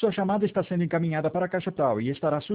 Sua chamada está sendo encaminhada para a caixa tal e estará